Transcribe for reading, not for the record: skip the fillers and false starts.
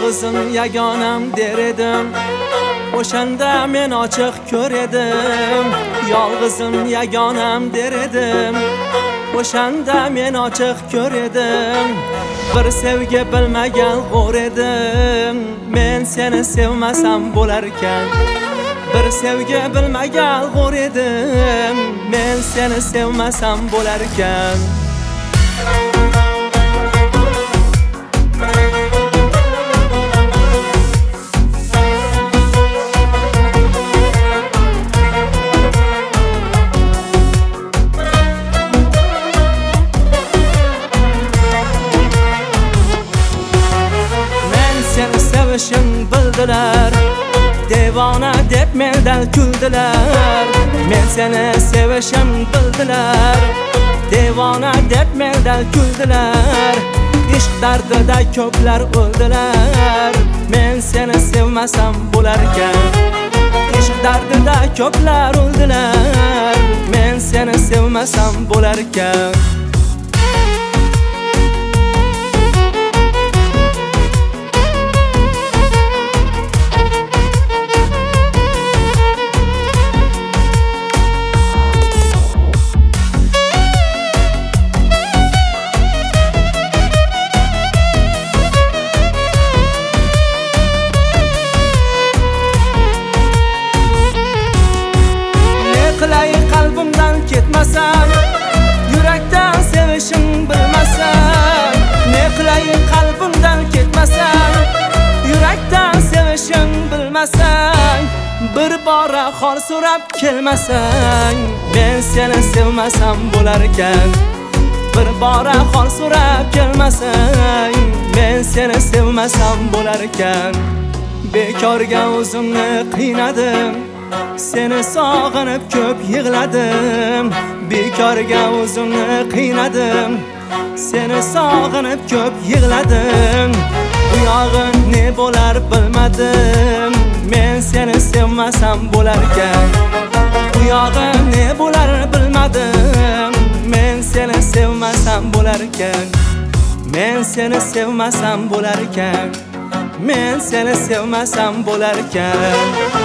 yolg'izim yagonam der edim, o'shanda men ochiq ko'r edim. Yolg'izim yagonam der edim, o'shanda men ochiq ko'r edim. Bir sevgi bilmagan g'o'r edim, men seni sevmasam bo'larkan. Bir sevgi bilmagan g'o'r edim, men seni sevmasam bo'larkan. Sevishim bildilar, devona deb mendan kuldilar. Men seni sevishim bildilar, devona deb mendan kuldilar. Ishq dardida ko'plar o'ldilar, men seni sevmasam bo'larkan. Ishq dardida ko'plar o'ldilar, men seni sevmasam bo'larkan. Qilay qalbimdan ketmasan, yurakdan sevishim bilmasan. Ne qilay qalbimdan ketmasan, yurakdan sevishim bilmasan. Bir bora xol so'rab kelmasan, men seni sevmasam bo'larkan. Bir bora xol so'rab kelmasan, men seni sevmasam bo'larkan. Bekorga o'zimni qiynadim, seni sog'inib ko'p yig'ladim. Bekorga o'zimni qiynadim, seni sog'inib ko'p yig'ladim. Bu yog'in ne bo'lar bilmadim, men seni sevmasam bo'larkan. Bu yog'in ne bo'lar bilmadim, men seni sevmasam bo'larkan. Men seni sevmasam bo'larkan, men seni sevmasam bo'larkan.